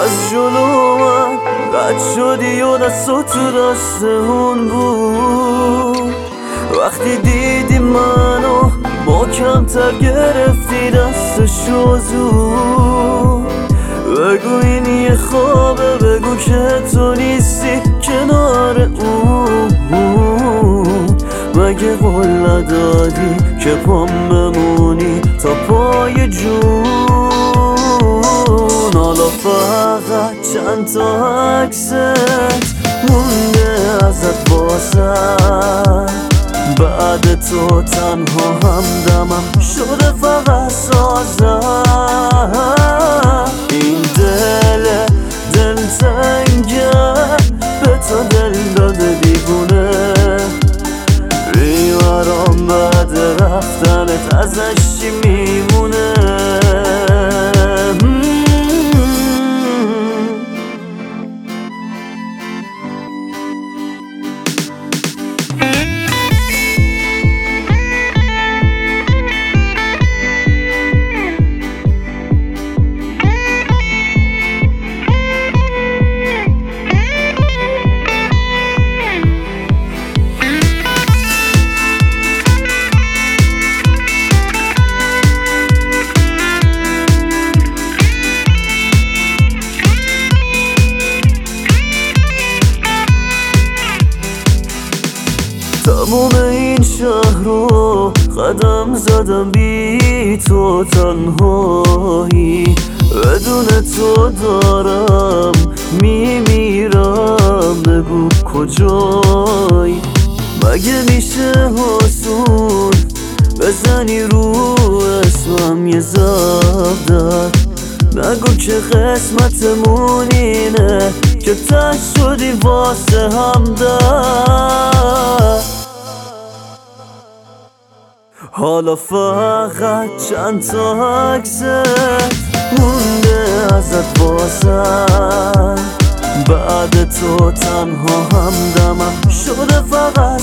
از جلو من رد شدی و دستو تو دست اون بود. وقتی دیدی منو محکم‌تر گرفتی دستشو زود. بگو این یه خوابه، بگو که تو نیستی کنار اون. مگه قول ندادی که پام بمونی تا پای جون؟ حالا فقط چند تا عکست مونده ازت واسم. بعد تو تنها همدمم شده فقط سازم. این دلتنگه به تو دل داده دیوونه. بیمارم بعد رفتنت ازش چی میمونه؟ تموم این شهر رو قدم زدم بی تو تنهایی. بدون تو دارم میمیرم، بگو کجایی؟ مگه میشه حسون بزنی رو اسمم یه زبدر؟ نگو که قسمتمون اینه که تش شدی واسه همدر. حالا فقط چند تا عکست مونده ازت واسم. بعد تو تنها همدمم شده فقط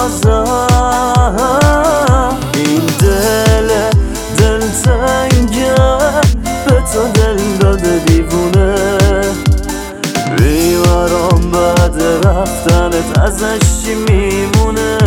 سازم. این دلتنگه به تو دل داده دیوونه. بیمارم بعد رفتنت ازش چی میمونه؟